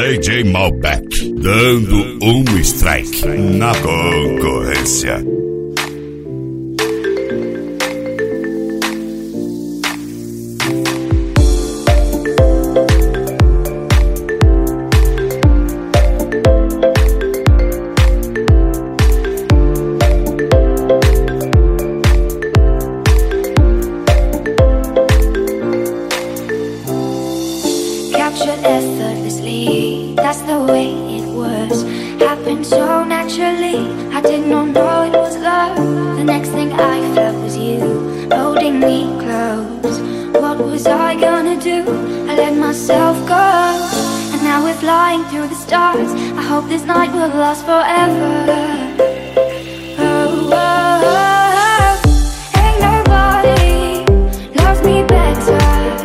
DJ Malbec, dando um strike na concorrência. Captured effortlessly, that's the way it was. Happened so naturally, I did not know it was love. The next thing I felt was you, holding me close. What was I gonna do? I let myself go, and now we're flying through the stars. I hope this night will last forever. Oh, oh, oh. Ain't nobody loves me better.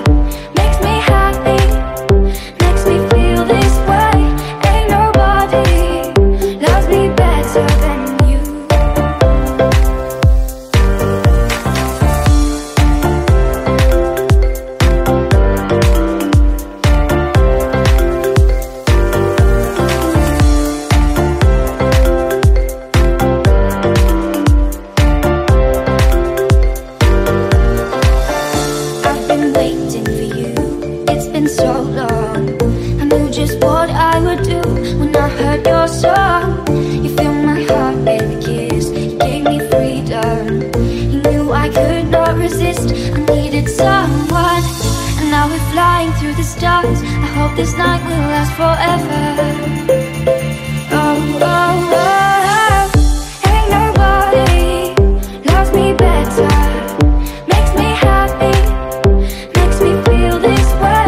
So long, I knew just what I would do when I heard your song. You filled my heart with a kiss, you gave me freedom. You knew I could not resist, I needed someone. And now we're flying through the stars. I hope this night will last forever. Oh, oh, oh. Ain't nobody loves me better. Makes me happy, makes me feel this way.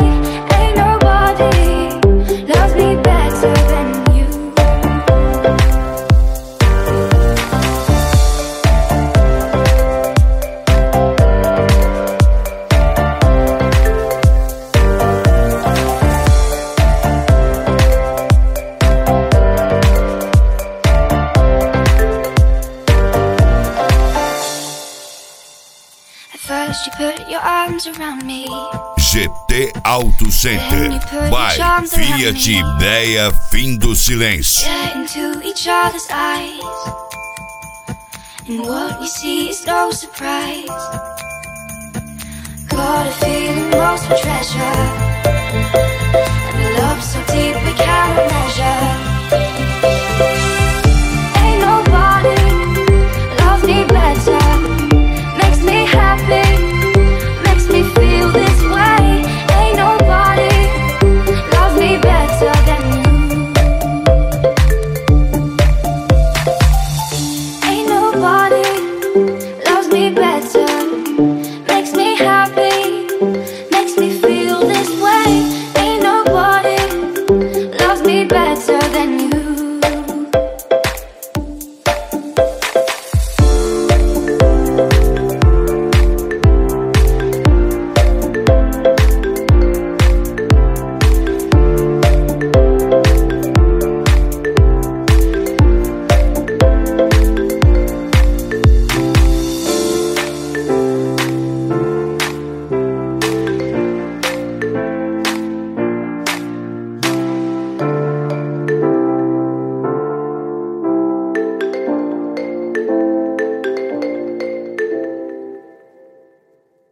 First you put your arms around me. GT Auto Center by Fiat Ideia Fim do Silêncio. Get into each other's eyes, and what we see is no surprise. Got a feeling lost for treasure.